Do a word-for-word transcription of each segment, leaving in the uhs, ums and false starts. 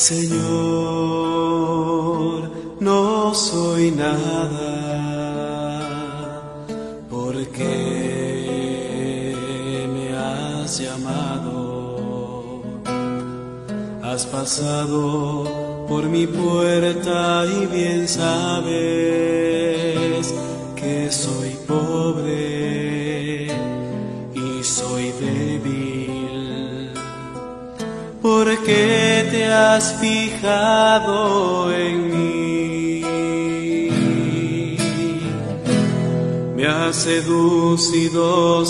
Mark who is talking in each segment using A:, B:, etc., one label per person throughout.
A: Señor, no soy nada, porque me has llamado. Has pasado por mi puerta y bien sabes que soy pobre y soy débil. ¿Por qué te has fijado en mí? Me has seducido,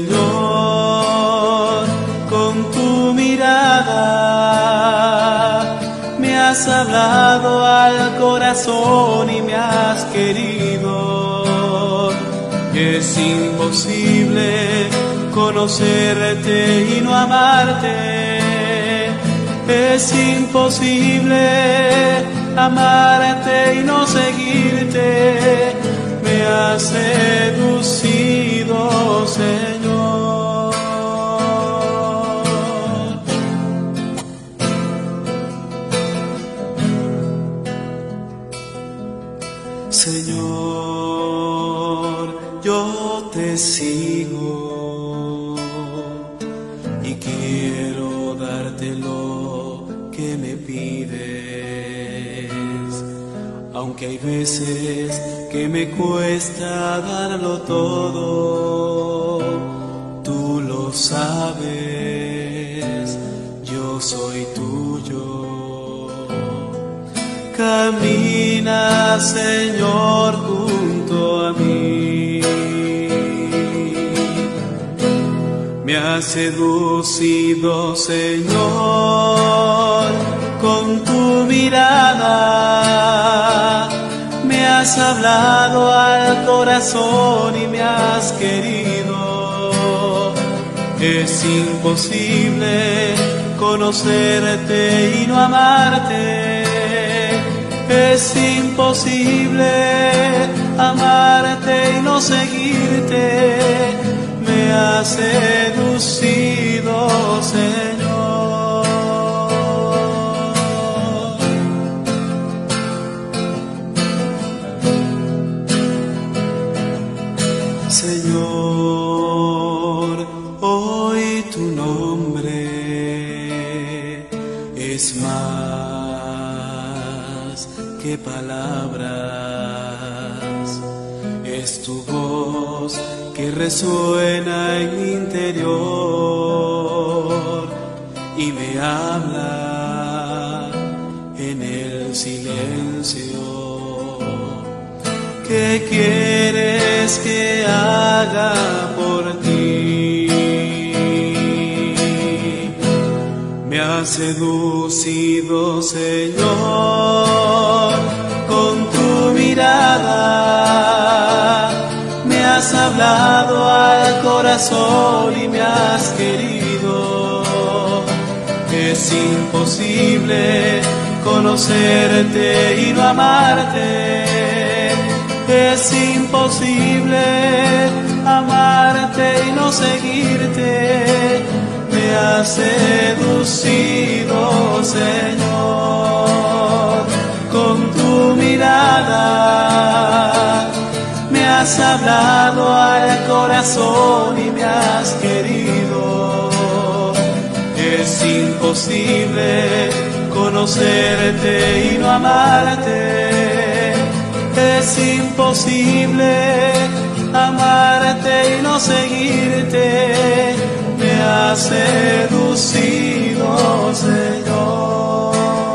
A: Señor, con tu mirada. Me has hablado al corazón y me has querido. Es imposible conocerte y no amarte. Es imposible amarte y no seguirte. Me has seducido, Señor. Señor, yo te sigo y quiero darte lo que me pides, aunque hay veces que me cuesta darlo todo. Tú lo sabes, yo soy tuyo. Camina, Señor, junto a mí. Me has seducido, Señor, con tu mirada. Me has hablado al corazón y me has querido. Es imposible conocerte y no amarte. Es imposible amarte y no seguirte. Me has seducido, Señor. Señor, hoy tu nombre es más que palabras. Es tu voz que resuena en mi interior y me habla en el silencio. ¿Qué quieres que haga por ti? Me has seducido, Señor, con tu mirada. Me has hablado al corazón y me has querido. Es imposible conocerte y no amarte. Es imposible amarte y no seguirte. Me has seducido, Señor, con tu mirada. Me has hablado al corazón y me has querido. Es imposible conocerte y no amarte. Es imposible amarte y no seguirte. Me has seducido, Señor.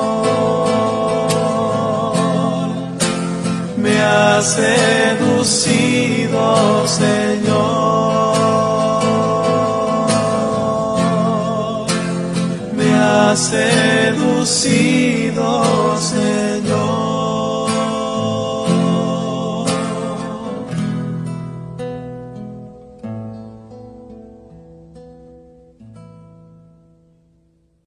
A: Me has seducido, Señor. Me has seducido.